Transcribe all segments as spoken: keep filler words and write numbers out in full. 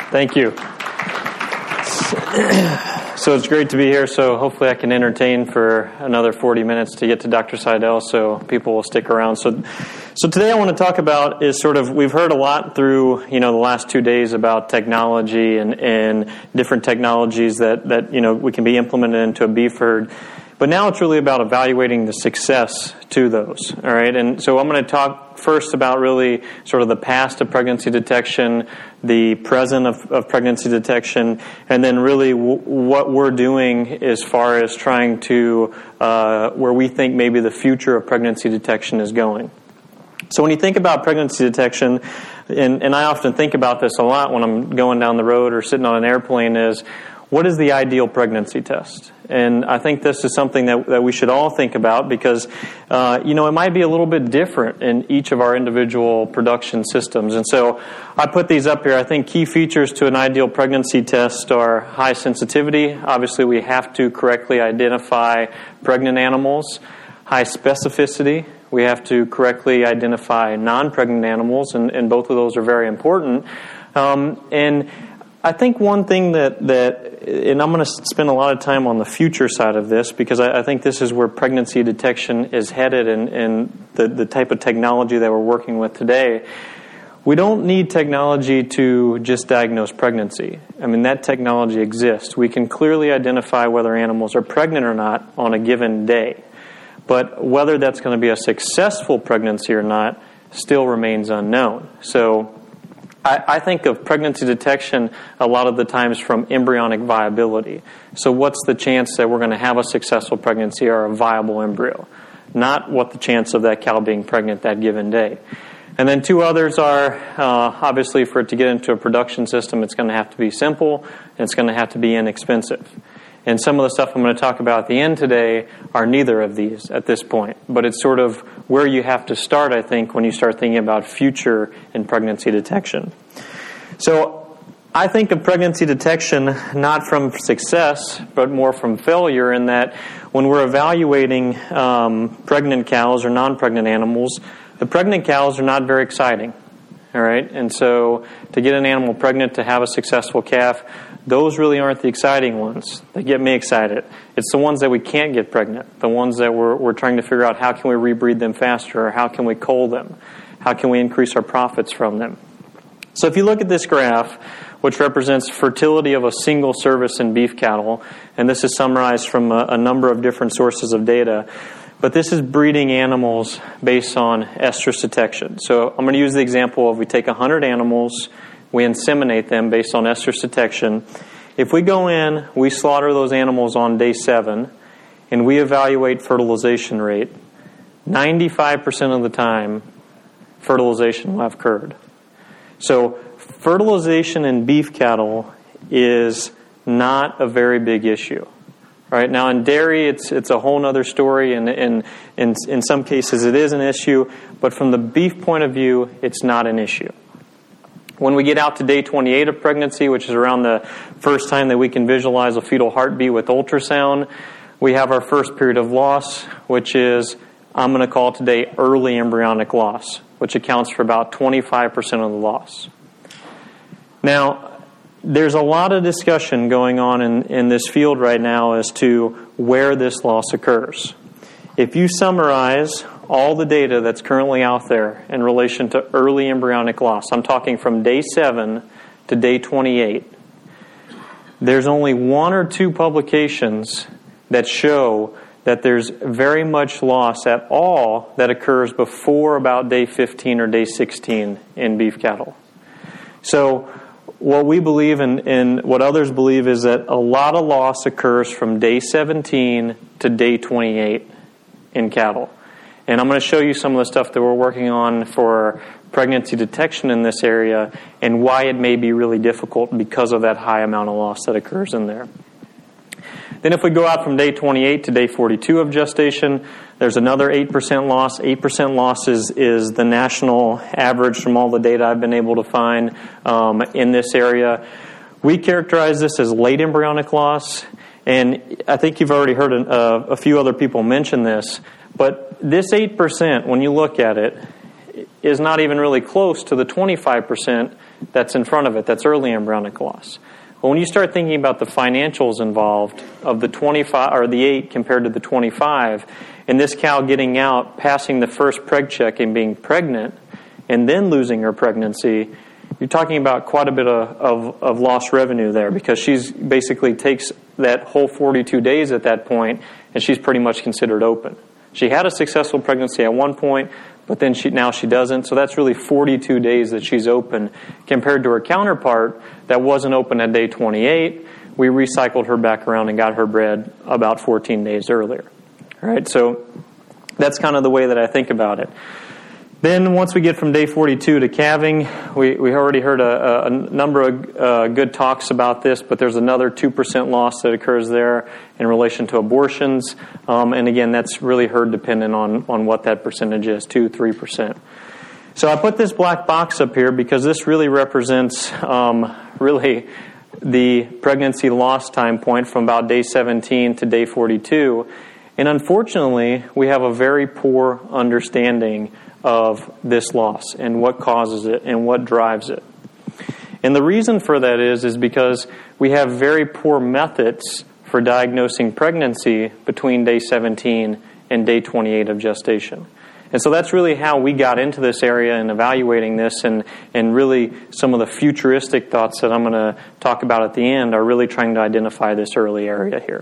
Thank you. So it's great to be here. So hopefully I can entertain for another forty minutes to get to Doctor Seidel, so people will stick around. So, so today I want to talk about is sort of, we've heard a lot through, you know, the last two days about technology and, and different technologies that, that, you know, we can be implemented into a beef herd. But now it's really about evaluating the success to those, all right? And so I'm going to talk first about really sort of the past of pregnancy detection, the present of, of pregnancy detection, and then really w- what we're doing as far as trying to, uh, where we think maybe the future of pregnancy detection is going. So when you think about pregnancy detection, and, and I often think about this a lot when I'm going down the road or sitting on an airplane, is what is the ideal pregnancy test? And I think this is something that, that we should all think about because, uh, you know, it might be a little bit different in each of our individual production systems. And so I put these up here. I think key features to an ideal pregnancy test are high sensitivity. Obviously, we have to correctly identify pregnant animals. High specificity. We have to correctly identify non-pregnant animals, and, and both of those are very important. Um, and I think one thing that, that, and I'm going to spend a lot of time on the future side of this because I, I think this is where pregnancy detection is headed and, and the, the type of technology that we're working with today. We don't need technology to just diagnose pregnancy. I mean, that technology exists. We can clearly identify whether animals are pregnant or not on a given day. But whether that's going to be a successful pregnancy or not still remains unknown. So I, I think of pregnancy detection a lot of the times from embryonic viability. So what's the chance that we're going to have a successful pregnancy or a viable embryo? Not what the chance of that cow being pregnant that given day. And then two others are, uh, obviously for it to get into a production system, it's going to have to be simple and it's going to have to be inexpensive. And some of the stuff I'm going to talk about at the end today are neither of these at this point. But it's sort of where you have to start, I think, when you start thinking about future in pregnancy detection. So I think of pregnancy detection not from success, but more from failure in that when we're evaluating um, pregnant cows or non-pregnant animals, the pregnant cows are not very exciting. All right, and so to get an animal pregnant to have a successful calf, those really aren't the exciting ones. They get me excited. It's the ones that we can't get pregnant, the ones that we're, we're trying to figure out how can we rebreed them faster, or how can we cull them, how can we increase our profits from them. So if you look at this graph, which represents fertility of a single service in beef cattle, and this is summarized from a, a number of different sources of data, but this is breeding animals based on estrus detection. So I'm going to use the example of we take one hundred animals, we inseminate them based on estrus detection. If we go in, we slaughter those animals on day seven, and we evaluate fertilization rate, ninety-five percent of the time, fertilization will have occurred. So fertilization in beef cattle is not a very big issue. Right now, in dairy, it's it's a whole other story, and in in in some cases, it is an issue. But from the beef point of view, it's not an issue. When we get out to day twenty-eight of pregnancy, which is around the first time that we can visualize a fetal heartbeat with ultrasound, we have our first period of loss, which is I'm going to call today early embryonic loss, which accounts for about twenty-five percent of the loss. Now, there's a lot of discussion going on in, in this field right now as to where this loss occurs. If you summarize all the data that's currently out there in relation to early embryonic loss, I'm talking from day seven to day twenty-eight, there's only one or two publications that show that there's very much loss at all that occurs before about day fifteen or day sixteen in beef cattle. So what we believe and, and what others believe is that a lot of loss occurs from day seventeen to day twenty-eight in cattle. And I'm going to show you some of the stuff that we're working on for pregnancy detection in this area and why it may be really difficult because of that high amount of loss that occurs in there. Then if we go out from day twenty-eight to day forty-two of gestation, there's another eight percent loss. eight percent loss is, is the national average from all the data I've been able to find um, in this area. We characterize this as late embryonic loss, and I think you've already heard a, a few other people mention this, but this eight percent, when you look at it, is not even really close to the twenty-five percent that's in front of it, that's early embryonic loss. But when you start thinking about the financials involved of the twenty-five or the eight compared to the twenty-five, and this cow getting out, passing the first preg check and being pregnant, and then losing her pregnancy, you're talking about quite a bit of, of, of lost revenue there, because she's basically takes that whole forty-two days at that point, and she's pretty much considered open. She had a successful pregnancy at one point, but then she now she doesn't. So that's really forty-two days that she's open, compared to her counterpart that wasn't open at day twenty-eight. We recycled her back around and got her bred about fourteen days earlier. All right, so that's kind of the way that I think about it. Then once we get from day forty-two to calving, we, we already heard a, a number of uh, good talks about this, but there's another two percent loss that occurs there in relation to abortions. Um, and again, that's really herd dependent on, on what that percentage is, two, three percent. So I put this black box up here because this really represents um, really the pregnancy loss time point from about day seventeen to day forty-two. And unfortunately, we have a very poor understanding of this loss and what causes it and what drives it. And the reason for that is, is because we have very poor methods for diagnosing pregnancy between day seventeen and day twenty-eight of gestation. And so that's really how we got into this area and evaluating this, and, and really some of the futuristic thoughts that I'm going to talk about at the end are really trying to identify this early area here.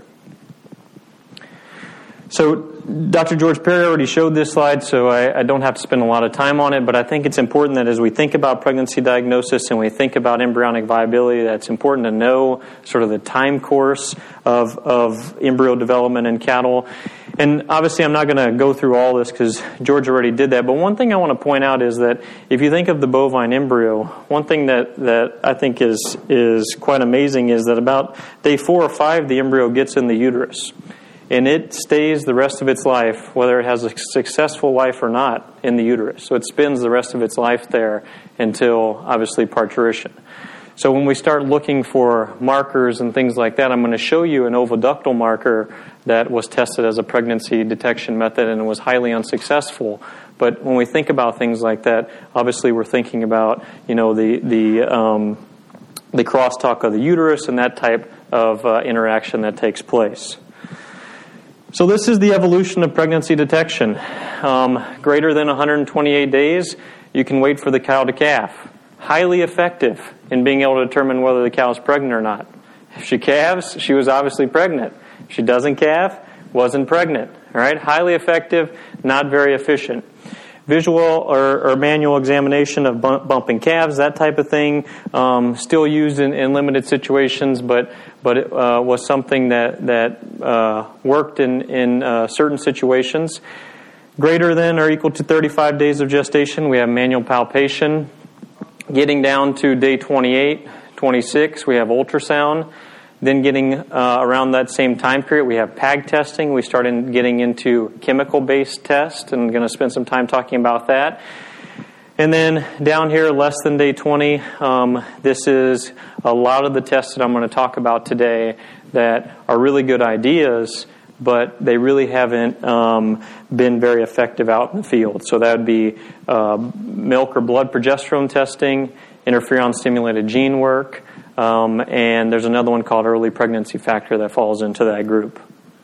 So Doctor George Perry already showed this slide, so I, I don't have to spend a lot of time on it, but I think it's important that as we think about pregnancy diagnosis and we think about embryonic viability, that's important to know sort of the time course of, of embryo development in cattle. And obviously I'm not going to go through all this because George already did that, but one thing I want to point out is that if you think of the bovine embryo, one thing that, that I think is, is quite amazing is that about day four or five, the embryo gets in the uterus. And it stays the rest of its life, whether it has a successful life or not, in the uterus. So it spends the rest of its life there until, obviously, parturition. So when we start looking for markers and things like that, I'm going to show you an oviductal marker that was tested as a pregnancy detection method and was highly unsuccessful. But when we think about things like that, obviously we're thinking about, you know, the the um, the crosstalk of the uterus and that type of uh, interaction that takes place. So this is the evolution of pregnancy detection. Um, greater than one hundred twenty-eight days, you can wait for the cow to calve. Highly effective in being able to determine whether the cow is pregnant or not. If she calves, she was obviously pregnant. If she doesn't calve, wasn't pregnant. All right, highly effective, not very efficient. Visual or, or manual examination of bump, bumping calves, that type of thing, um, still used in, in limited situations, but but it uh, was something that that uh, worked in in uh, certain situations. Greater than or equal to thirty-five days of gestation, we have manual palpation. Getting down to day twenty-eight, twenty-six, we have ultrasound. Then getting uh, around that same time period, we have P A G testing. We started getting into chemical-based tests, and I'm going to spend some time talking about that. And then down here, less than day twenty, um, this is a lot of the tests that I'm going to talk about today that are really good ideas, but they really haven't um, been very effective out in the field. So that would be uh, milk or blood progesterone testing, interferon-stimulated gene work, Um, and there's another one called early pregnancy factor that falls into that group.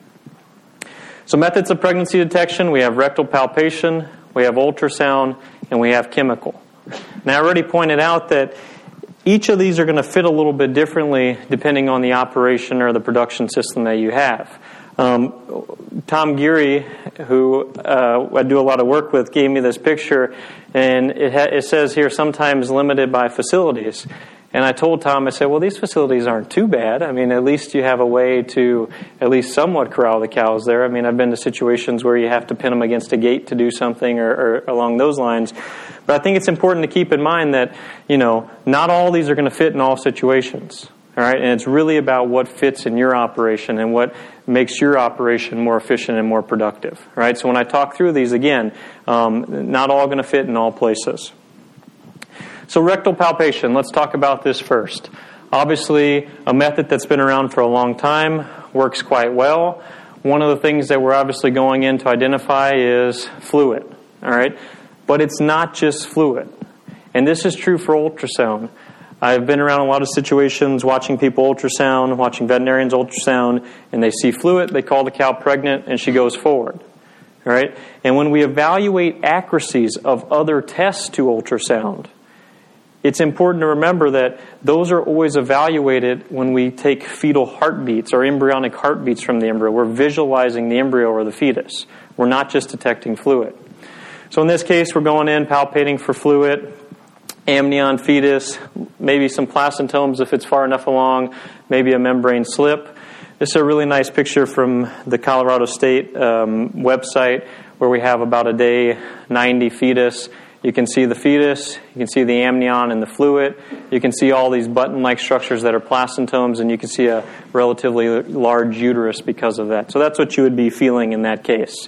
So methods of pregnancy detection, we have rectal palpation, we have ultrasound, and we have chemical. Now I already pointed out that each of these are going to fit a little bit differently depending on the operation or the production system that you have. Um, Tom Geary, who uh, I do a lot of work with, gave me this picture, and it, ha- it says here, sometimes limited by facilities. And I told Tom, I said, well, these facilities aren't too bad. I mean, at least you have a way to at least somewhat corral the cows there. I mean, I've been to situations where you have to pin them against a gate to do something or, or along those lines. But I think it's important to keep in mind that, you know, not all these are going to fit in all situations. All right, and it's really about what fits in your operation and what makes your operation more efficient and more productive. All right, so when I talk through these, again, um, not all going to fit in all places. So rectal palpation, let's talk about this first. Obviously, a method that's been around for a long time, works quite well. One of the things that we're obviously going in to identify is fluid, all right? But it's not just fluid. And this is true for ultrasound. I've been around a lot of situations watching people ultrasound, watching veterinarians ultrasound, and they see fluid, they call the cow pregnant, and she goes forward. All right? And when we evaluate accuracies of other tests to ultrasound, it's important to remember that those are always evaluated when we take fetal heartbeats or embryonic heartbeats from the embryo. We're visualizing the embryo or the fetus. We're not just detecting fluid. So in this case, we're going in, palpating for fluid, amnion, fetus, maybe some placentomes if it's far enough along, maybe a membrane slip. This is a really nice picture from the Colorado State um, website where we have about a day ninety fetus. You can see the fetus, you can see the amnion and the fluid, you can see all these button-like structures that are placentomes, and you can see a relatively large uterus because of that. So that's what you would be feeling in that case.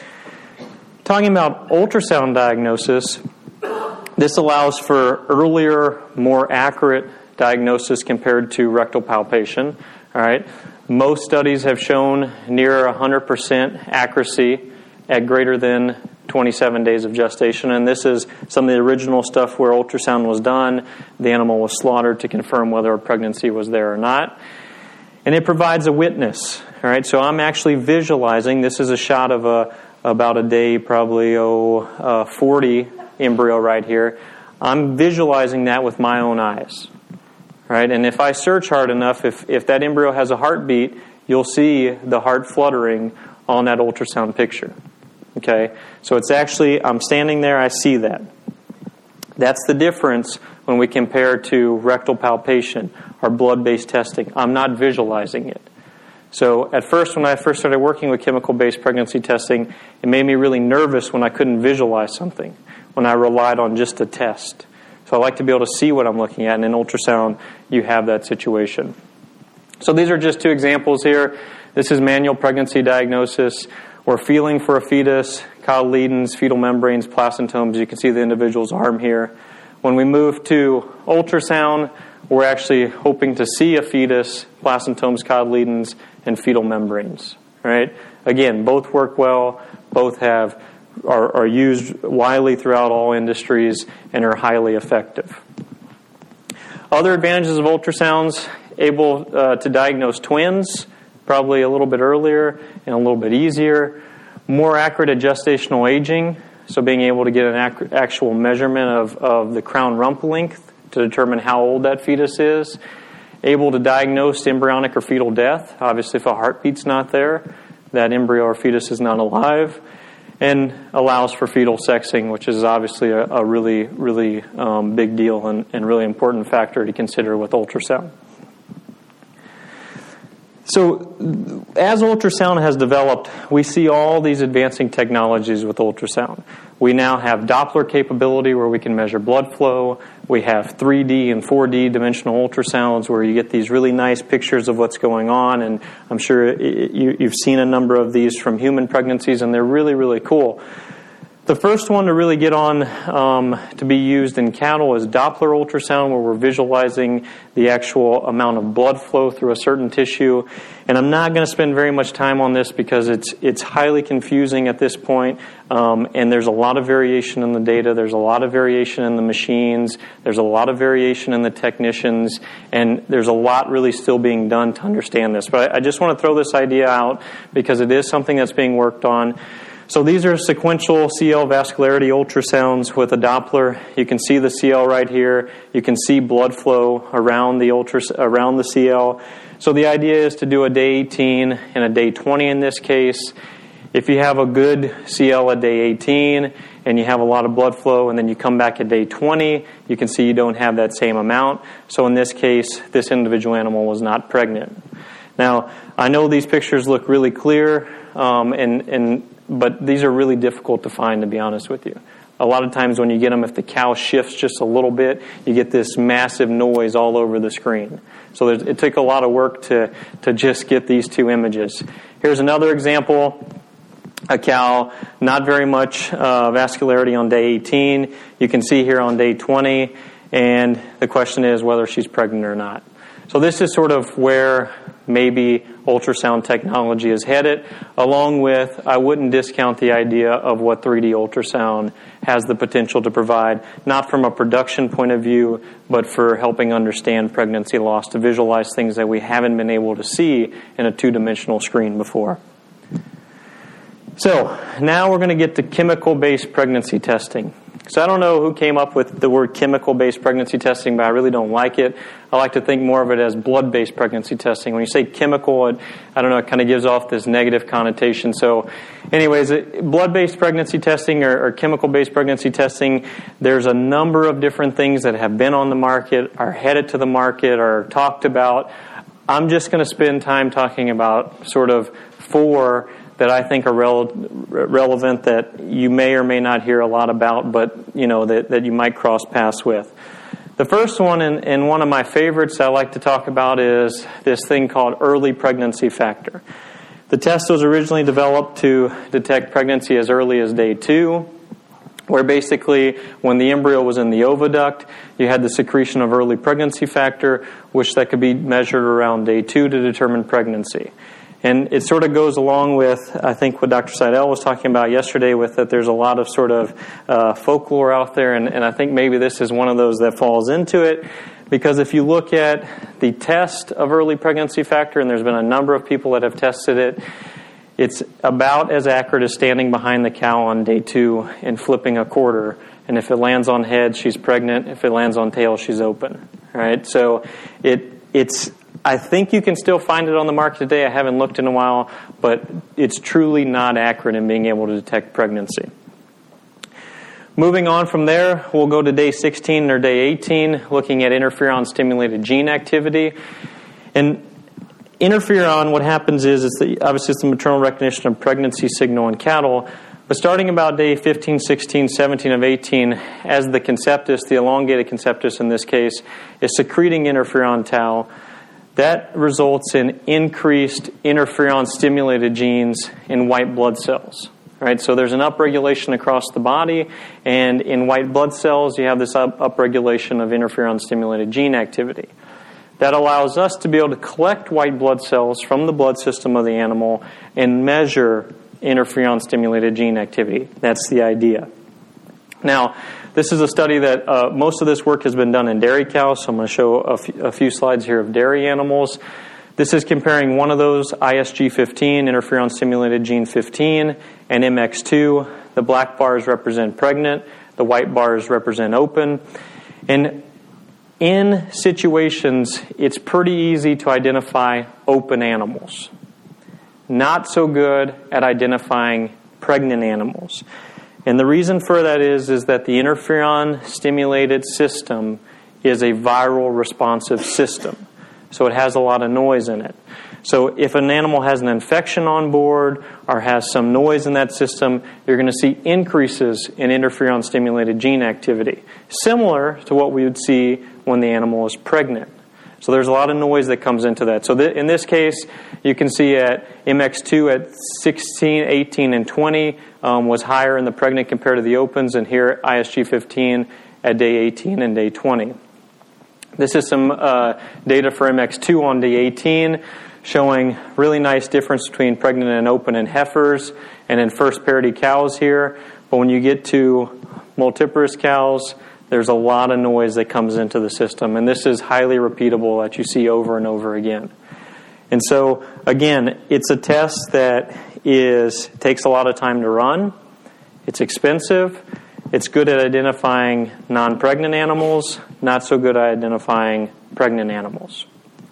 Talking about ultrasound diagnosis, this allows for earlier, more accurate diagnosis compared to rectal palpation. All right, most studies have shown near one hundred percent accuracy at greater than twenty-seven days of gestation, and this is some of the original stuff where ultrasound was done. The animal was slaughtered to confirm whether a pregnancy was there or not, and it provides a witness. All right, so I'm actually visualizing. This is a shot of a about a day, probably oh uh, forty embryo right here. I'm visualizing that with my own eyes. Right, and if I search hard enough, if if that embryo has a heartbeat, you'll see the heart fluttering on that ultrasound picture. Okay, so it's actually, I'm standing there, I see that. That's the difference when we compare to rectal palpation or blood-based testing. I'm not visualizing it. So at first, when I first started working with chemical-based pregnancy testing, it made me really nervous when I couldn't visualize something, when I relied on just a test. So I like to be able to see what I'm looking at, and in ultrasound, you have that situation. So these are just two examples here. This is manual pregnancy diagnosis. We're feeling for a fetus, cotyledons, fetal membranes, placentomes. You can see the individual's arm here. When we move to ultrasound, we're actually hoping to see a fetus, placentomes, cotyledons, and fetal membranes. Right? Again, both work well. Both have are, are used widely throughout all industries and are highly effective. Other advantages of ultrasounds: able uh, to diagnose twins, probably a little bit earlier and a little bit easier. More accurate at gestational aging, so being able to get an ac- actual measurement of, of the crown rump length to determine how old that fetus is. Able to diagnose embryonic or fetal death. Obviously, if a heartbeat's not there, that embryo or fetus is not alive. And allows for fetal sexing, which is obviously a, a really, really um, big deal and, and really important factor to consider with ultrasound. So as ultrasound has developed, we see all these advancing technologies with ultrasound. We now have Doppler capability where we can measure blood flow. We have three D and four D dimensional ultrasounds where you get these really nice pictures of what's going on. And I'm sure it, you, you've seen a number of these from human pregnancies, and they're really, really cool. The first one to really get on um, to be used in cattle is Doppler ultrasound, where we're visualizing the actual amount of blood flow through a certain tissue. And I'm not going to spend very much time on this because it's it's highly confusing at this point, um, and there's a lot of variation in the data. There's a lot of variation in the machines. There's a lot of variation in the technicians, and there's a lot really still being done to understand this. But I, I just want to throw this idea out because it is something that's being worked on. So these are sequential C L vascularity ultrasounds with a Doppler. You can see the C L right here. You can see blood flow around the ultra, around the C L. So the idea is to do a day eighteen and a day twenty in this case. If you have a good C L at day eighteen and you have a lot of blood flow and then you come back at day twenty, you can see you don't have that same amount. So in this case, this individual animal was not pregnant. Now, I know these pictures look really clear, um, and and but these are really difficult to find, to be honest with you. A lot of times when you get them, if the cow shifts just a little bit, you get this massive noise all over the screen. So it took a lot of work to, to just get these two images. Here's another example. A cow, not very much uh, vascularity on day eighteen. You can see here on day twenty, and the question is whether she's pregnant or not. So this is sort of where maybe ultrasound technology is headed, along with, I wouldn't discount the idea of what three D ultrasound has the potential to provide, not from a production point of view, but for helping understand pregnancy loss, to visualize things that we haven't been able to see in a two-dimensional screen before. So now we're going to get to chemical-based pregnancy testing. So I don't know who came up with the word chemical-based pregnancy testing, but I really don't like it. I like to think more of it as blood-based pregnancy testing. When you say chemical, it, I don't know, it kind of gives off this negative connotation. So anyways, blood-based pregnancy testing or, or chemical-based pregnancy testing, there's a number of different things that have been on the market, are headed to the market, are talked about. I'm just going to spend time talking about sort of four that I think are rele- relevant, that you may or may not hear a lot about, but you know that, that you might cross paths with. The first one, and, and one of my favorites I like to talk about, is this thing called early pregnancy factor. The test was originally developed to detect pregnancy as early as day two, where basically when the embryo was in the oviduct, you had the secretion of early pregnancy factor, which that could be measured around day two to determine pregnancy. And it sort of goes along with, I think, what Doctor Seidel was talking about yesterday, with that there's a lot of sort of uh, folklore out there, and, and I think maybe this is one of those that falls into it, because if you look at the test of early pregnancy factor, and there's been a number of people that have tested it, it's about as accurate as standing behind the cow on day two and flipping a quarter. And if it lands on head, she's pregnant. If it lands on tail, she's open. Right? So it it's... I think you can still find it on the market today. I haven't looked in a while, but it's truly not accurate in being able to detect pregnancy. Moving on from there, we'll go to day sixteen or day eighteen, looking at interferon-stimulated gene activity. And interferon, what happens is, it's the, obviously it's the maternal recognition of pregnancy signal in cattle, but starting about day fifteen, sixteen, seventeen of eighteen, as the conceptus, the elongated conceptus in this case, is secreting interferon tau, that results in increased interferon-stimulated genes in white blood cells. Right? So there's an upregulation across the body, and in white blood cells you have this up- upregulation of interferon-stimulated gene activity. That allows us to be able to collect white blood cells from the blood system of the animal and measure interferon-stimulated gene activity. That's the idea. Now, this is a study that uh, most of this work has been done in dairy cows, so I'm going to show a, f- a few slides here of dairy animals. This is comparing one of those, I S G fifteen, interferon-stimulated gene fifteen, and M X two. The black bars represent pregnant, the white bars represent open. And in situations, it's pretty easy to identify open animals. Not so good at identifying pregnant animals. And the reason for that is, is that the interferon-stimulated system is a viral responsive system. So it has a lot of noise in it. So if an animal has an infection on board or has some noise in that system, you're going to see increases in interferon-stimulated gene activity, similar to what we would see when the animal is pregnant. So there's a lot of noise that comes into that. So th- in this case, you can see at M X two at sixteen, eighteen, and twenty um, was higher in the pregnant compared to the opens, and here I S G fifteen at day eighteen and day twenty. This is some uh, data for M X two on day eighteen, showing really nice difference between pregnant and open in heifers and in first parity cows here. But when you get to multiparous cows, there's a lot of noise that comes into the system, and this is highly repeatable that you see over and over again. And so, again, it's a test that is takes a lot of time to run. It's expensive. It's good at identifying non-pregnant animals, not so good at identifying pregnant animals.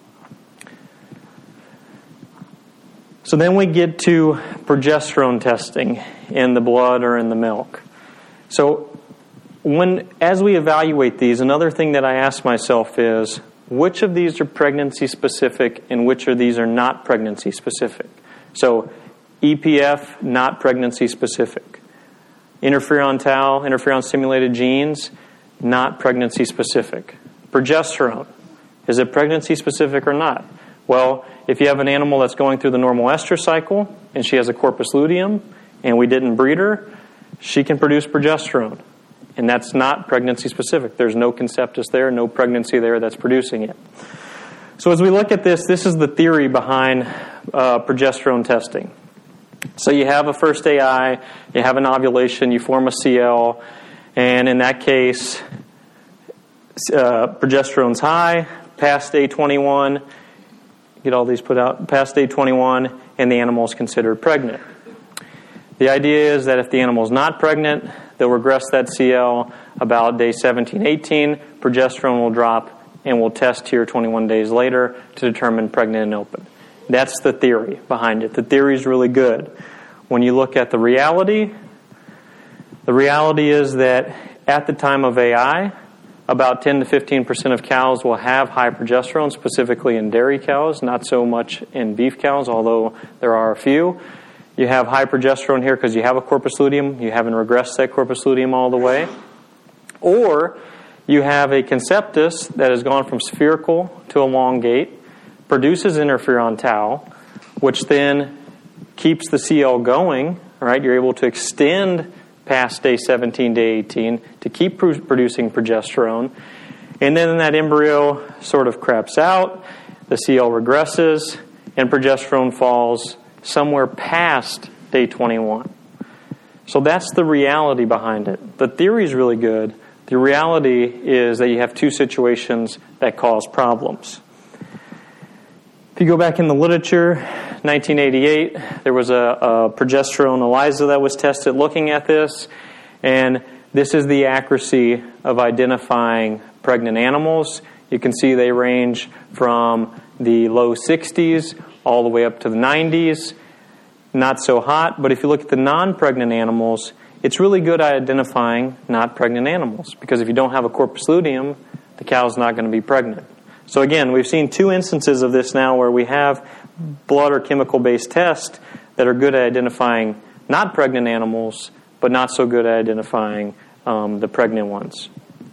So then we get to progesterone testing in the blood or in the milk. So when, as we evaluate these, another thing that I ask myself is, which of these are pregnancy specific and which of these are not pregnancy specific? So E P F, not pregnancy specific. Interferon tau, interferon stimulated genes, not pregnancy specific. Progesterone, is it pregnancy specific or not? Well, if you have an animal that's going through the normal estrous cycle and she has a corpus luteum and we didn't breed her, she can produce progesterone. And that's not pregnancy specific. There's no conceptus there, no pregnancy there that's producing it. So as we look at this, this is the theory behind uh, progesterone testing. So you have a first A I, you have an ovulation, you form a C L, and in that case, uh, progesterone's high, past day twenty-one, get all these put out, past day twenty-one, and the animal is considered pregnant. The idea is that if the animal is not pregnant, they'll regress that C L about day seventeen, eighteen, progesterone will drop, and we'll test here twenty-one days later to determine pregnant and open. That's the theory behind it. The theory is really good. When you look at the reality, the reality is that at the time of A I, about ten to fifteen percent of cows will have high progesterone, specifically in dairy cows, not so much in beef cows, although there are a few. You have high progesterone here because you have a corpus luteum. You haven't regressed that corpus luteum all the way. Or you have a conceptus that has gone from spherical to elongate, produces interferon tau, which then keeps the C L going. Right? You're able to extend past day seventeen, day eighteen to keep producing progesterone. And then that embryo sort of craps out, the C L regresses, and progesterone falls somewhere past day twenty-one. So that's the reality behind it. The theory is really good. The reality is that you have two situations that cause problems. If you go back in the literature, nineteen eighty-eight, there was a, a progesterone ELISA that was tested looking at this, and this is the accuracy of identifying pregnant animals. You can see they range from the low sixties all the way up to the nineties. Not so hot, but if you look at the non-pregnant animals, it's really good at identifying not pregnant animals, because if you don't have a corpus luteum, the cow's not going to be pregnant. So again, we've seen two instances of this now where we have blood or chemical-based tests that are good at identifying not pregnant animals, but not so good at identifying um, the pregnant ones.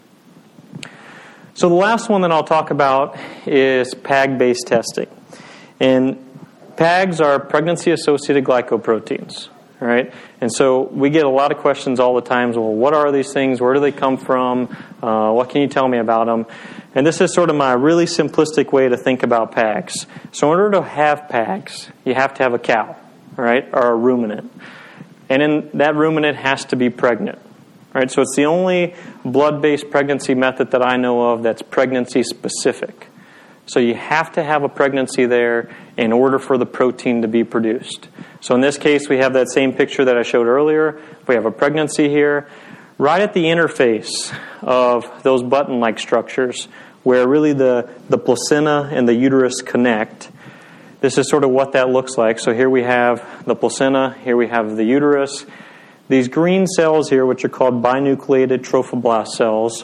So the last one that I'll talk about is P A G-based testing. And P A Gs are pregnancy-associated glycoproteins. Right? And so we get a lot of questions all the time. Well, what are these things? Where do they come from? Uh, what can you tell me about them? And this is sort of my really simplistic way to think about P A Gs. So in order to have P A Gs, you have to have a cow, right, or a ruminant. And in, that ruminant has to be pregnant. Right? So it's the only blood-based pregnancy method that I know of that's pregnancy-specific. So you have to have a pregnancy there in order for the protein to be produced. So in this case, we have that same picture that I showed earlier. We have a pregnancy here. Right at the interface of those button-like structures, where really the, the placenta and the uterus connect, this is sort of what that looks like. So here we have the placenta, here we have the uterus. These green cells here, which are called binucleated trophoblast cells,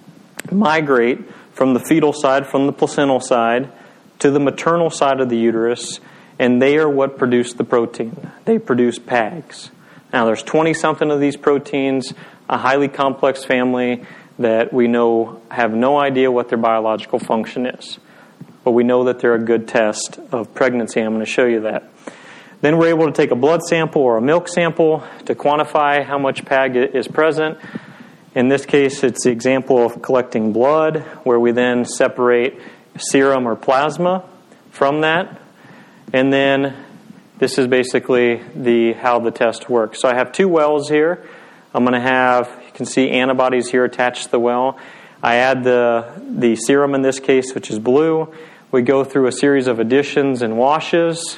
migrate from the fetal side, from the placental side, to the maternal side of the uterus, and they are what produce the protein. They produce P A Gs. Now, there's twenty-something of these proteins, a highly complex family that we know have no idea what their biological function is. But we know that they're a good test of pregnancy. I'm going to show you that. Then we're able to take a blood sample or a milk sample to quantify how much P A G is present. In this case, it's the example of collecting blood, where we then separate serum or plasma from that. And then this is basically the how the test works. So I have two wells here. I'm going to have, you can see antibodies here attached to the well. I add the, the serum in this case, which is blue. We go through a series of additions and washes,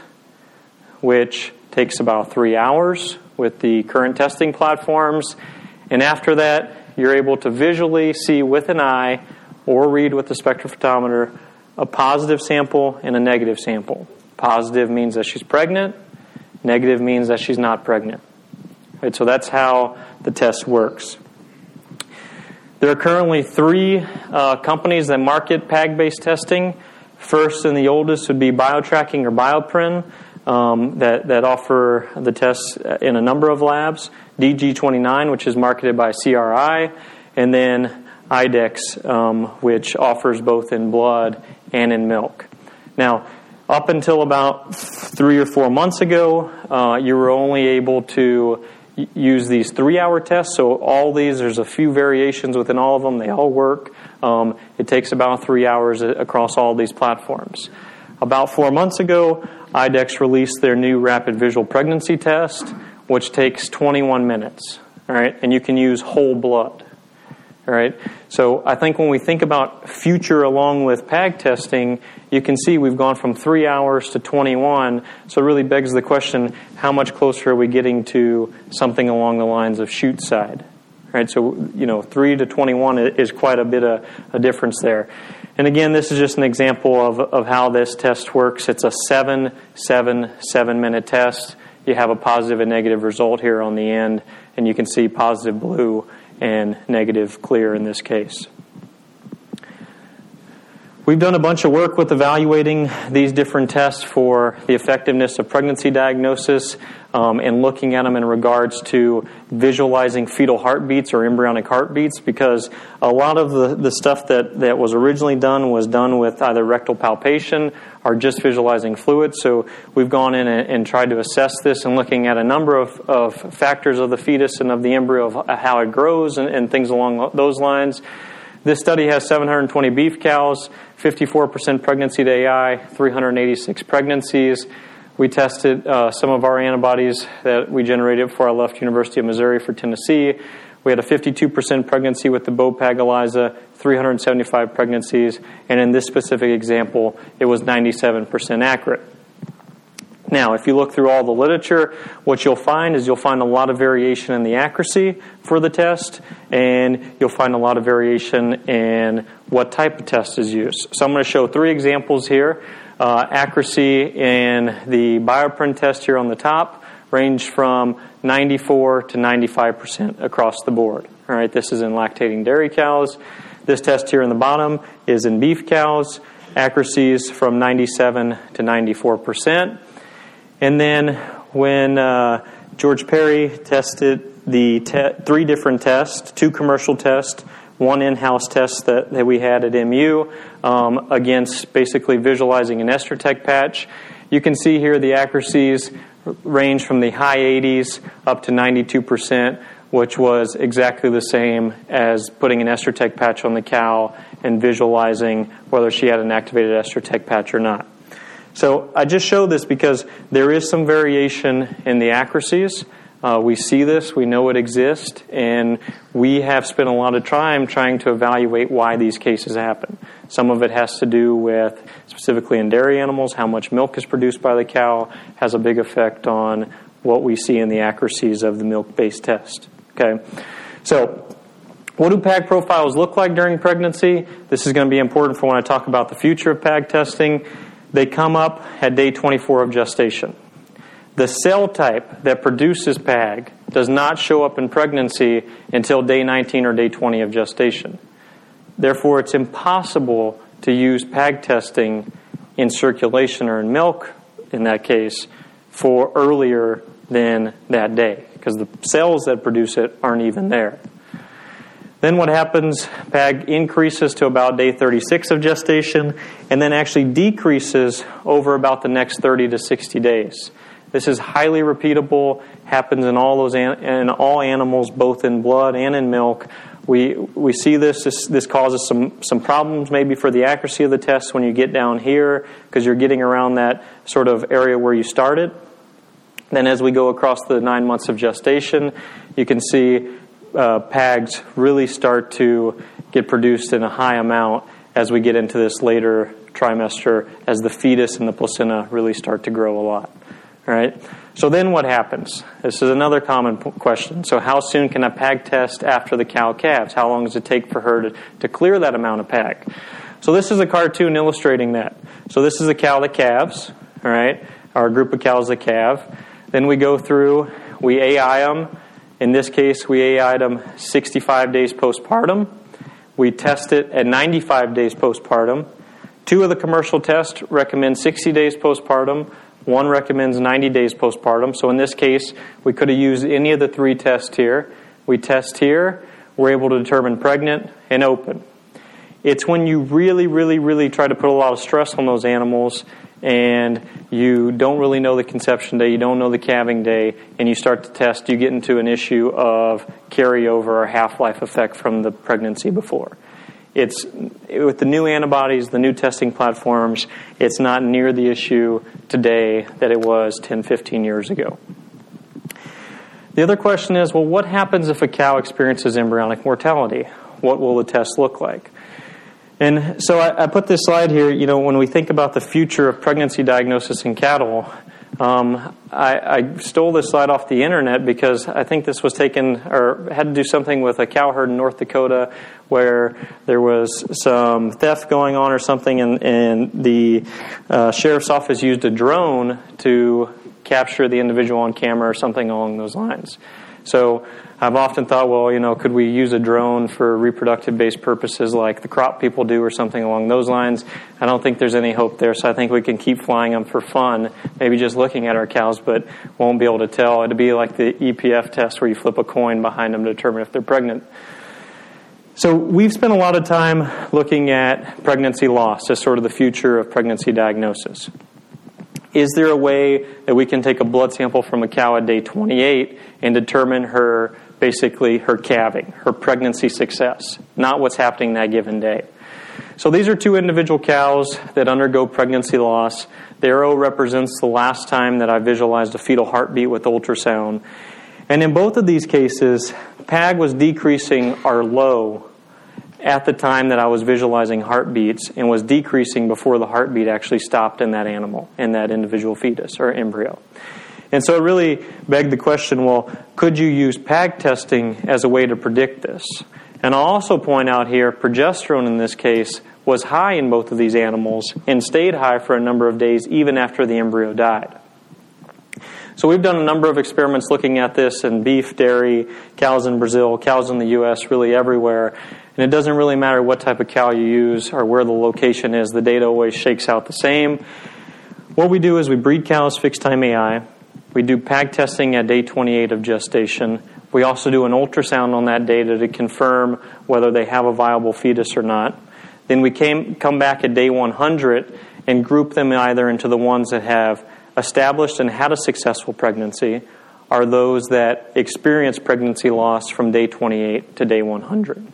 which takes about three hours with the current testing platforms. And after that, you're able to visually see with an eye or read with the spectrophotometer a positive sample and a negative sample. Positive means that she's pregnant. Negative means that she's not pregnant. Right, so that's how the test works. There are currently three uh, companies that market P A G-based testing. First and the oldest would be BioTracking or Bioprin, um, that, that offer the tests in a number of labs. D G twenty-nine, which is marketed by C R I, and then IDEXX, um, which offers both in blood and in milk. Now, up until about three or four months ago, uh, you were only able to use these three-hour tests. So all these, there's a few variations within all of them. They all work. Um, it takes about three hours across all these platforms. About four months ago, I DEXX released their new rapid visual pregnancy test, which takes twenty-one minutes. All right, and you can use whole blood. All right, so I think when we think about future along with P A G testing, you can see we've gone from three hours to twenty-one. So it really begs the question: how much closer are we getting to something along the lines of shoot side? All right, so you know, three to twenty-one is quite a bit of a difference there. And again, this is just an example of of how this test works. It's a seven, seven, seven minute test. You have a positive and negative result here on the end, and you can see positive blue and negative clear in this case. We've done a bunch of work with evaluating these different tests for the effectiveness of pregnancy diagnosis um, and looking at them in regards to visualizing fetal heartbeats or embryonic heartbeats, because a lot of the, the stuff that, that was originally done was done with either rectal palpation or just visualizing fluid. So we've gone in and, and tried to assess this and looking at a number of, of factors of the fetus and of the embryo, of how it grows and, and things along those lines. This study has seven hundred twenty beef cows, fifty-four percent pregnancy to A I, three hundred eighty-six pregnancies. We tested uh, some of our antibodies that we generated for our Left University of Missouri for Tennessee. We had a fifty-two percent pregnancy with the Bopag ELISA, three hundred seventy-five pregnancies, and in this specific example, it was ninety-seven percent accurate. Now, if you look through all the literature, what you'll find is you'll find a lot of variation in the accuracy for the test, and you'll find a lot of variation in what type of test is used. So I'm going to show three examples here. Uh, accuracy in the bioprint test here on the top ranged from ninety-four to ninety-five percent across the board. All right, this is in lactating dairy cows. This test here in the bottom is in beef cows. Accuracies from ninety-seven to ninety-four percent. And then when uh, George Perry tested the te- three different tests, two commercial tests, one in-house test that, that we had at M U um, against basically visualizing an EstroTech patch, you can see here the accuracies range from the high eighties up to ninety-two percent, which was exactly the same as putting an EstroTech patch on the cow and visualizing whether she had an activated EstroTech patch or not. So I just show this because there is some variation in the accuracies. Uh, we see this, we know it exists, and we have spent a lot of time trying to evaluate why these cases happen. Some of it has to do with, specifically in dairy animals, how much milk is produced by the cow has a big effect on what we see in the accuracies of the milk-based test. Okay, so what do P A G profiles look like during pregnancy? This is going to be important for when I talk about the future of P A G testing. They come up at day twenty-four of gestation. The cell type that produces P A G does not show up in pregnancy until day nineteen or day twenty of gestation. Therefore, it's impossible to use P A G testing in circulation or in milk, in that case, for earlier than that day, because the cells that produce it aren't even there. Then what happens, P A G increases to about day thirty-six of gestation and then actually decreases over about the next thirty to sixty days. This is highly repeatable, happens in all those an- in all animals, both in blood and in milk. We we see this, this, this causes some, some problems maybe for the accuracy of the test when you get down here, because you're getting around that sort of area where you started. Then as we go across the nine months of gestation, you can see Uh, P A Gs really start to get produced in a high amount as we get into this later trimester, as the fetus and the placenta really start to grow a lot. All right. So then what happens? This is another common p- question. So how soon can a P A G test after the cow calves? How long does it take for her to, to clear that amount of P A G? So this is a cartoon illustrating that. So this is a cow that calves, all right, or a group of cows that calve. Then we go through, we A I them. In this case, we A I'd them sixty-five days postpartum. We test it at ninety-five days postpartum. Two of the commercial tests recommend sixty days postpartum. One recommends ninety days postpartum. So in this case, we could have used any of the three tests here. We test here. We're able to determine pregnant and open. It's when you really, really, really try to put a lot of stress on those animals and you don't really know the conception day, you don't know the calving day, and you start to test, you get into an issue of carryover or half-life effect from the pregnancy before. It's with the new antibodies, the new testing platforms, it's not near the issue today that it was ten, fifteen years ago. The other question is, well, what happens if a cow experiences embryonic mortality? What will the test look like? And so I, I put this slide here. You know, when we think about the future of pregnancy diagnosis in cattle, um, I, I stole this slide off the internet because I think this was taken or had to do something with a cow herd in North Dakota where there was some theft going on or something, and, and the uh, sheriff's office used a drone to capture the individual on camera or something along those lines. So I've often thought, well, you know, could we use a drone for reproductive-based purposes like the crop people do or something along those lines? I don't think there's any hope there, so I think we can keep flying them for fun, maybe just looking at our cows, but won't be able to tell. It'd be like the E P F test where you flip a coin behind them to determine if they're pregnant. So we've spent a lot of time looking at pregnancy loss as sort of the future of pregnancy diagnosis. Is there a way that we can take a blood sample from a cow at day twenty-eight and determine her, basically her calving, her pregnancy success, not what's happening that given day? So these are two individual cows that undergo pregnancy loss. The arrow represents the last time that I visualized a fetal heartbeat with ultrasound. And in both of these cases, P A G was decreasing or low at the time that I was visualizing heartbeats and was decreasing before the heartbeat actually stopped in that animal, in that individual fetus or embryo. And so it really begged the question, well, could you use P A G testing as a way to predict this? And I'll also point out here, progesterone in this case was high in both of these animals and stayed high for a number of days even after the embryo died. So we've done a number of experiments looking at this in beef, dairy, cows in Brazil, cows in the U S, really everywhere. And it doesn't really matter what type of cow you use or where the location is. The data always shakes out the same. What we do is we breed cows fixed time A I. We do P A G testing at day twenty-eight of gestation. We also do an ultrasound on that data to confirm whether they have a viable fetus or not. Then we came, come back at day one hundred and group them either into the ones that have established and had a successful pregnancy or those that experience pregnancy loss from day twenty-eight to day one hundred.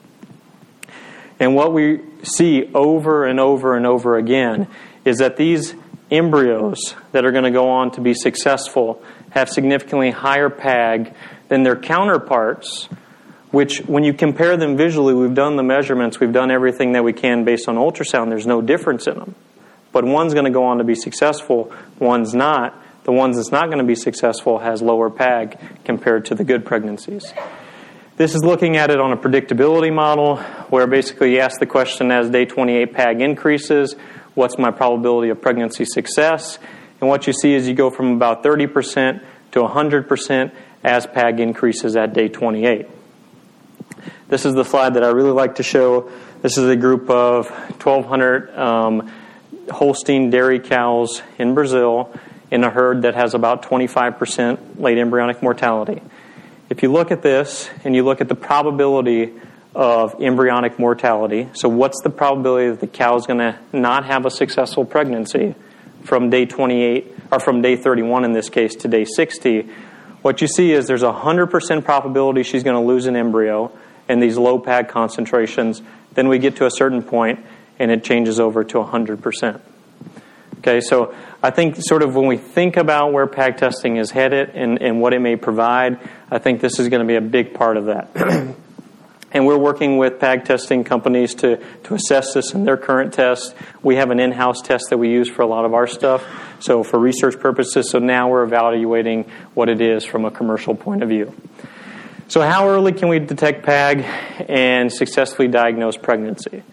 And what we see over and over and over again is that these embryos that are going to go on to be successful have significantly higher P A G than their counterparts, which when you compare them visually, we've done the measurements, we've done everything that we can based on ultrasound, there's no difference in them. But one's going to go on to be successful, one's not. The ones that's not going to be successful has lower P A G compared to the good pregnancies. This is looking at it on a predictability model where basically you ask the question as day twenty-eight P A G increases, what's my probability of pregnancy success? And what you see is you go from about thirty percent to one hundred percent as P A G increases at day twenty-eight. This is the slide that I really like to show. This is a group of twelve hundred um, Holstein dairy cows in Brazil in a herd that has about twenty-five percent late embryonic mortality. If you look at this and you look at the probability of embryonic mortality, so what's the probability that the cow is going to not have a successful pregnancy from day twenty-eight, or from day thirty-one in this case, to day sixty, what you see is there's a one hundred percent probability she's going to lose an embryo in these low P A G concentrations. Then we get to a certain point and it changes over to one hundred percent. Okay, so I think sort of when we think about where P A G testing is headed and, and what it may provide, I think this is going to be a big part of that. And we're working with P A G testing companies to, to assess this in their current tests. We have an in-house test that we use for a lot of our stuff, so for research purposes. So now we're evaluating what it is from a commercial point of view. So how early can we detect P A G and successfully diagnose pregnancy?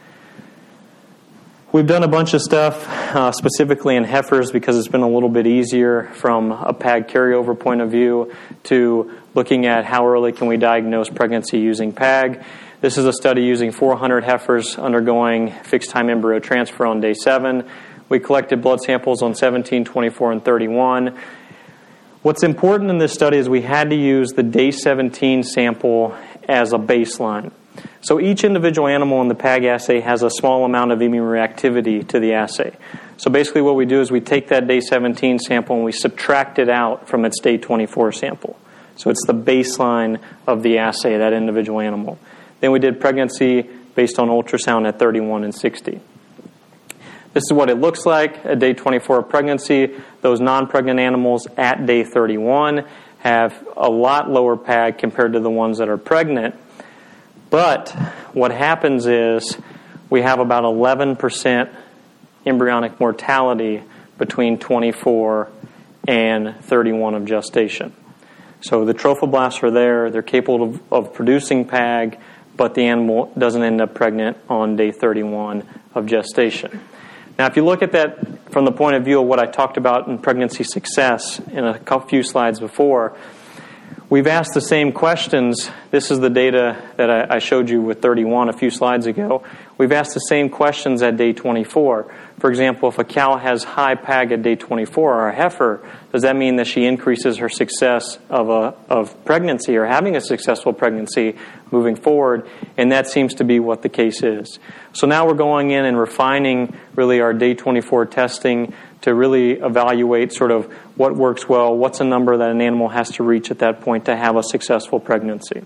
We've done a bunch of stuff, uh, specifically in heifers, because it's been a little bit easier from a P A G carryover point of view to looking at how early can we diagnose pregnancy using P A G. This is a study using four hundred heifers undergoing fixed-time embryo transfer on day seven. We collected blood samples on seventeen, twenty-four, and thirty-one. What's important in this study is we had to use the day seventeen sample as a baseline. So each individual animal in the P A G assay has a small amount of immune reactivity to the assay. So basically what we do is we take that day seventeen sample and we subtract it out from its day twenty-four sample. So it's the baseline of the assay, that individual animal. Then we did pregnancy based on ultrasound at thirty-one and sixty. This is what it looks like at day twenty-four of pregnancy. Those non-pregnant animals at day thirty-one have a lot lower P A G compared to the ones that are pregnant. But what happens is we have about eleven percent embryonic mortality between twenty-four and thirty-one of gestation. So the trophoblasts are there, they're capable of, of producing P A G, but the animal doesn't end up pregnant on day thirty-one of gestation. Now, if you look at that from the point of view of what I talked about in pregnancy success in a few slides before, we've asked the same questions. This is the data that I, I showed you with thirty-one a few slides ago. We've asked the same questions at day twenty-four. For example, if a cow has high P A G at day twenty-four, or a heifer, does that mean that she increases her success of a of pregnancy or having a successful pregnancy moving forward? And that seems to be what the case is. So now we're going in and refining really our day twenty-four testing to really evaluate sort of what works well, what's a number that an animal has to reach at that point to have a successful pregnancy.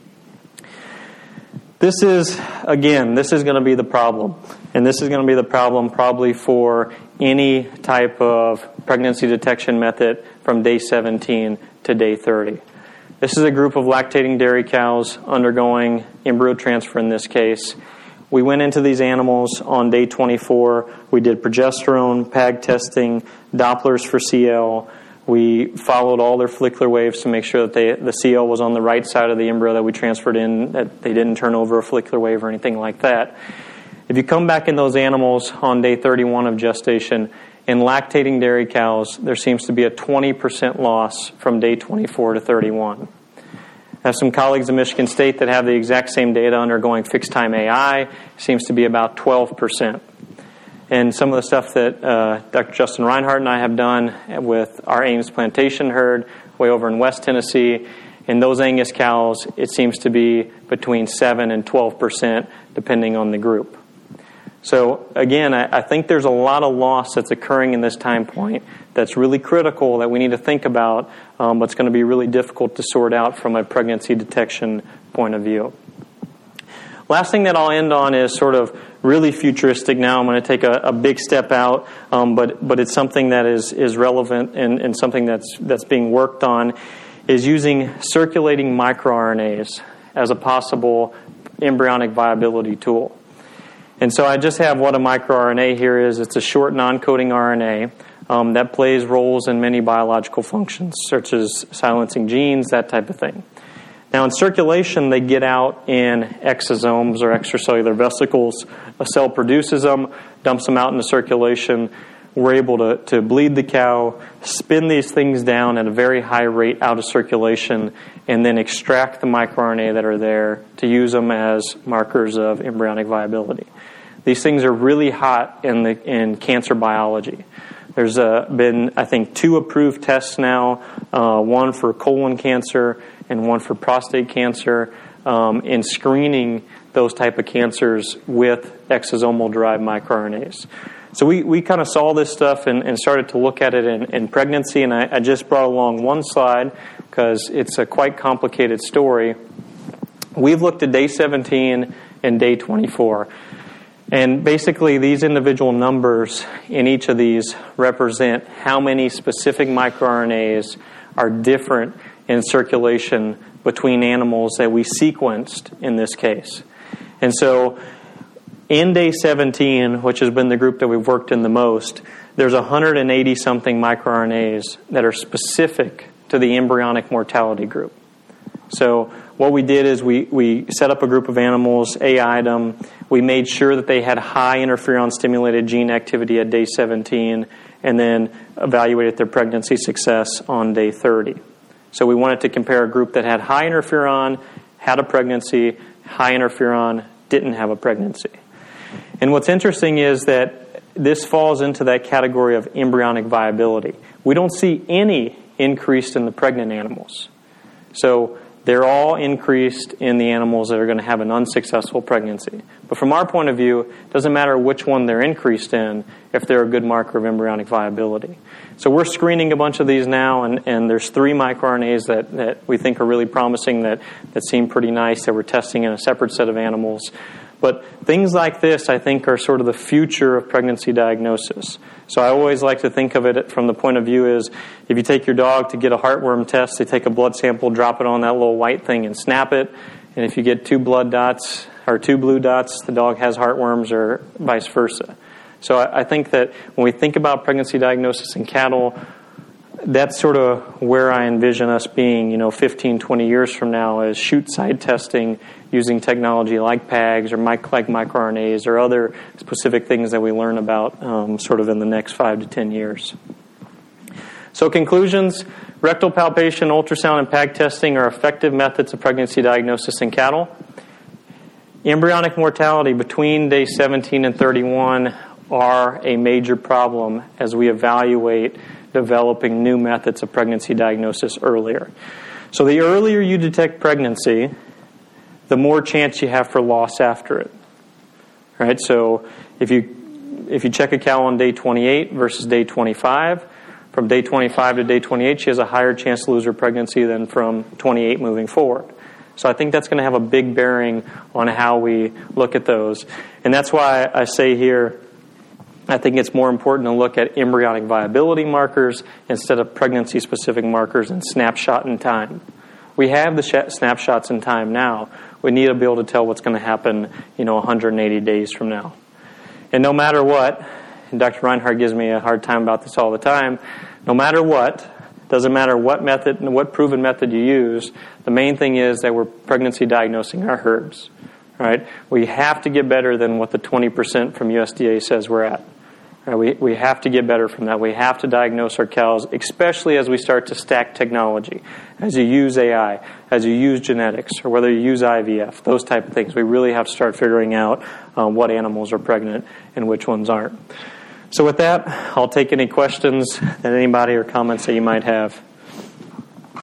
This is, again, this is going to be the problem. And this is going to be the problem probably for any type of pregnancy detection method from day seventeen to day thirty. This is a group of lactating dairy cows undergoing embryo transfer in this case. We went into these animals on day twenty-four. We did progesterone, P A G testing, Dopplers for C L. We followed all their follicular waves to make sure that they, the C L was on the right side of the embryo that we transferred in, that they didn't turn over a follicular wave or anything like that. If you come back in those animals on day thirty-one of gestation, in lactating dairy cows, there seems to be a twenty percent loss from day twenty-four to thirty-one. I have some colleagues in Michigan State that have the exact same data undergoing fixed-time A I. It seems to be about twelve percent. And some of the stuff that uh, Doctor Justin Reinhardt and I have done with our Ames plantation herd way over in West Tennessee, in those Angus cows, it seems to be between seven and twelve percent, depending on the group. So again, I, I think there's a lot of loss that's occurring in this time point that's really critical that we need to think about, um, but it's going to be really difficult to sort out from a pregnancy detection point of view. Last thing that I'll end on is sort of really futuristic now. I'm going to take a, a big step out, um, but but it's something that is is relevant and, and something that's that's being worked on, is using circulating microRNAs as a possible embryonic viability tool. And so I just have what a microRNA here is. It's a short non-coding R N A um, that plays roles in many biological functions, such as silencing genes, that type of thing. Now, in circulation, they get out in exosomes or extracellular vesicles. A cell produces them, dumps them out into circulation. We're able to, to bleed the cow, spin these things down at a very high rate out of circulation, and then extract the microRNA that are there to use them as markers of embryonic viability. These things are really hot in the in cancer biology. There's uh, been, I think, two approved tests now, uh, one for colon cancer and one for prostate cancer, um, in screening those type of cancers with exosomal-derived microRNAs. So we, we kind of saw this stuff and, and started to look at it in, in pregnancy, and I, I just brought along one slide because it's a quite complicated story. We've looked at day seventeen and day twenty-four. And basically, these individual numbers in each of these represent how many specific microRNAs are different in circulation between animals that we sequenced in this case. And so, in day seventeen, which has been the group that we've worked in the most, there's one hundred eighty something microRNAs that are specific to the embryonic mortality group. So what we did is we, we set up a group of animals, A I'd them. We made sure that they had high interferon-stimulated gene activity at day seventeen, and then evaluated their pregnancy success on day thirty. So we wanted to compare a group that had high interferon, had a pregnancy, high interferon, didn't have a pregnancy. And what's interesting is that this falls into that category of embryonic viability. We don't see any increase in the pregnant animals. So they're all increased in the animals that are going to have an unsuccessful pregnancy. But from our point of view, it doesn't matter which one they're increased in if they're a good marker of embryonic viability. So we're screening a bunch of these now, and, and there's three microRNAs that, that we think are really promising, that, that seem pretty nice, that we're testing in a separate set of animals. But things like this, I think, are sort of the future of pregnancy diagnosis. So I always like to think of it from the point of view is, if you take your dog to get a heartworm test, they take a blood sample, drop it on that little white thing, and snap it. And if you get two blood dots or two blue dots, the dog has heartworms, or vice versa. So I, I think that when we think about pregnancy diagnosis in cattle, that's sort of where I envision us being, you know, fifteen, twenty years from now, is chute side testing using technology like P A Gs or mic- like microRNAs or other specific things that we learn about um, sort of in the next five to ten years. So conclusions, rectal palpation, ultrasound, and P A G testing are effective methods of pregnancy diagnosis in cattle. Embryonic mortality between day seventeen and thirty-one are a major problem as we evaluate developing new methods of pregnancy diagnosis earlier. So the earlier you detect pregnancy, the more chance you have for loss after it. Right? So if you if you check a cow on day twenty-eight versus day twenty-five, from day twenty-five to day twenty-eight, she has a higher chance to lose her pregnancy than from twenty-eight moving forward. So I think that's going to have a big bearing on how we look at those. And that's why I say here, I think it's more important to look at embryonic viability markers instead of pregnancy-specific markers and snapshot in time. We have the sh- snapshots in time now. We need to be able to tell what's going to happen, you know, one hundred eighty days from now. And no matter what, and Doctor Reinhardt gives me a hard time about this all the time, no matter what, doesn't matter what method and what proven method you use, the main thing is that we're pregnancy diagnosing our herds. Right? We have to get better than what the twenty percent from U S D A says we're at. Right? We, we have to get better from that. We have to diagnose our cows, especially as we start to stack technology, as you use A I, as you use genetics, or whether you use I V F, those type of things. We really have to start figuring out um, what animals are pregnant and which ones aren't. So with that, I'll take any questions that anybody or comments that you might have.